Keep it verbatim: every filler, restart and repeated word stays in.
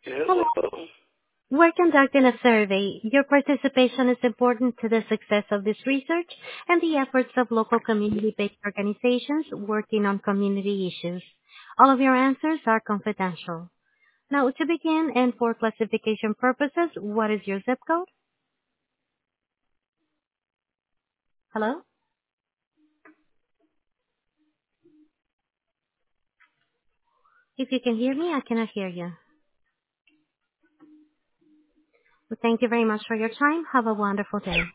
Hello. Hello. We're conducting a survey. Your participation is important to the success of this research and the efforts of local community-based organizations working on community issues. All of your answers are confidential. Now, to begin and for classification purposes, what is your zip code? Hello? If you can hear me, I cannot hear you. Well, thank you very much for your time. Have a wonderful day.